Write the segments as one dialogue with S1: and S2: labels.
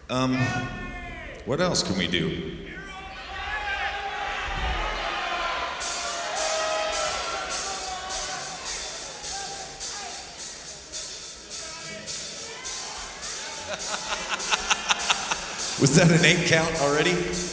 S1: Um, what else can we do? Was that an 8 count already?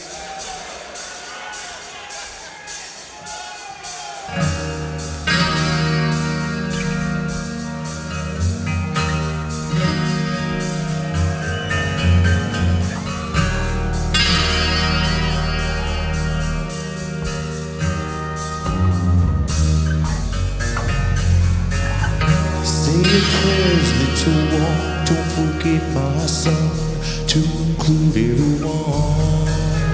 S2: Say your prayers, little one. Don't forget, my son, to include everyone.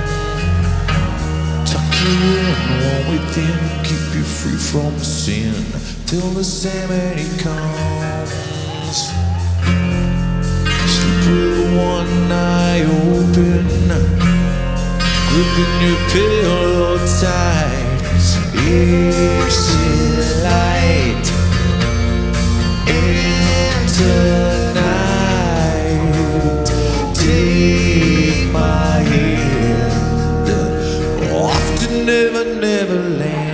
S2: Tuck you in, one within, keep you free from sin till the Samedi comes. Sleep with one eye open, gripping your pillow tight. Exit light into night. Take my hand off to Never, Never Land.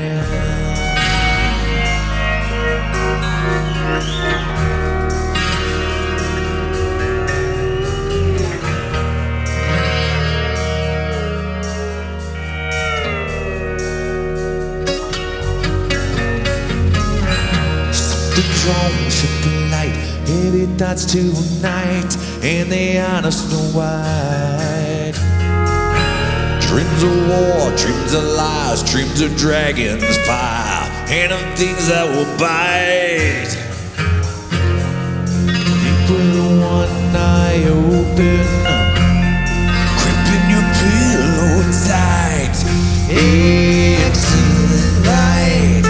S2: The drum, shut the light, heavy thoughts tonight, and the honest Snow White. Dreams of war, dreams of lies, dreams of dragons, fire, and of things that will bite. Keep with one eye open, gripping your pillow tight. Exit light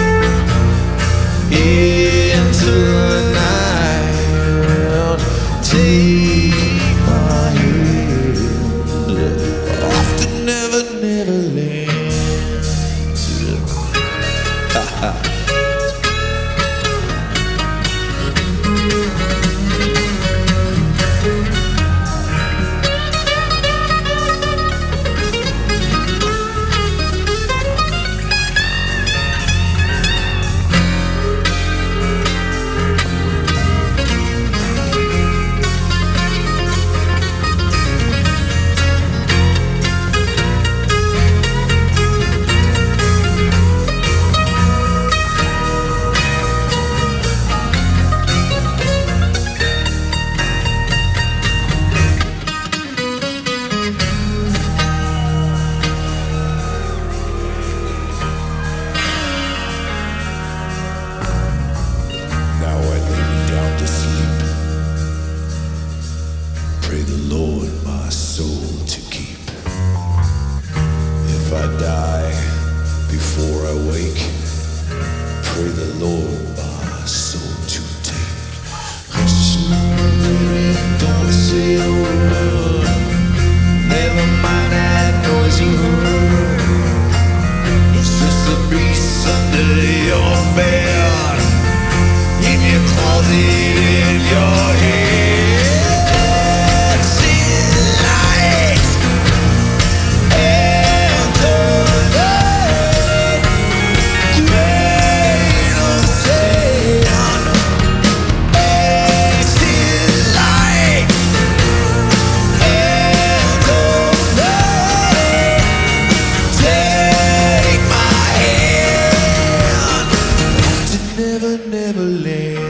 S2: into the night. Take my hand off to Never, Never Land. Now I lay me down to sleep. Pray the Lord my soul to keep. If I die before I wake, pray the Lord my soul to take. Hush now, baby, don't say a word. Never mind that noise you heard. It's just the beast under your bed, in your closet, in your head. See the light and the night. Grain of sand. See the light and the night. Take my hand to Never, Never Land.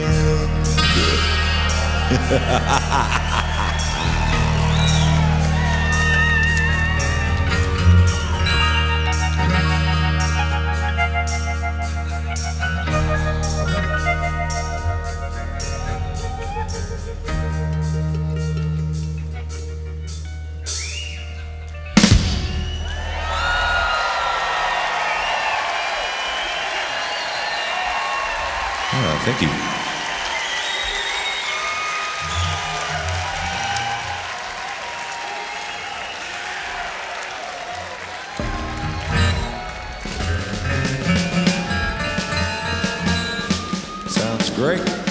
S1: Thank you. Sounds great.